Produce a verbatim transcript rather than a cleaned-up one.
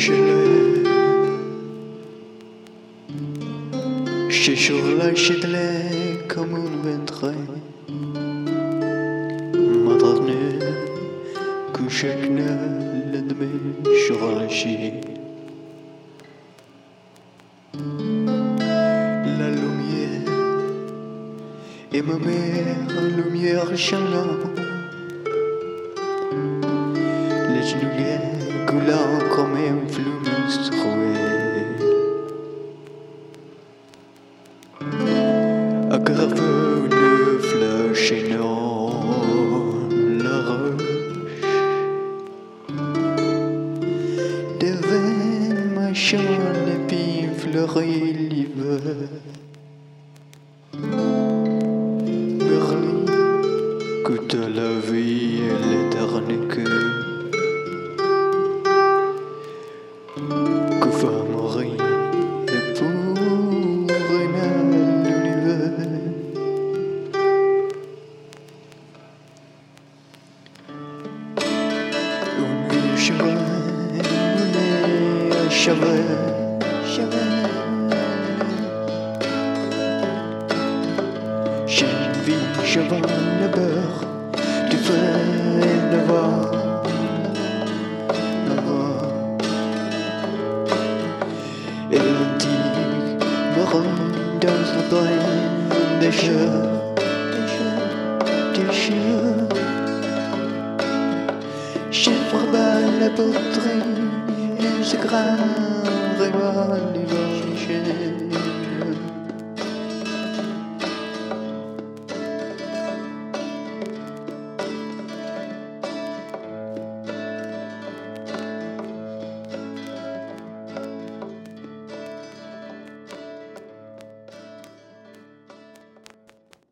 شله ششغلة شدلة كمون بنتخي مضغنا كوشكنا لدمي شغل شي La lumière et ma mère, lumière changeante. Les genoux coulant comme un flou menstruel. Aggrave le flash et non la roche. Devant ma chaîne et puis fleurit l'hiver. Berlin coûte la vie et l'éternité. Que va mourir et pour l'univers. Une vie cheval, une cheval, cheval. J'ai une vie cheval le beurre, tu fais le voir, le voir. Et le tigre me rend dans le bain des cheveux, des cheveux, des cheveux. Chèvre bas la poterie, et ce grand rival, il va chercher.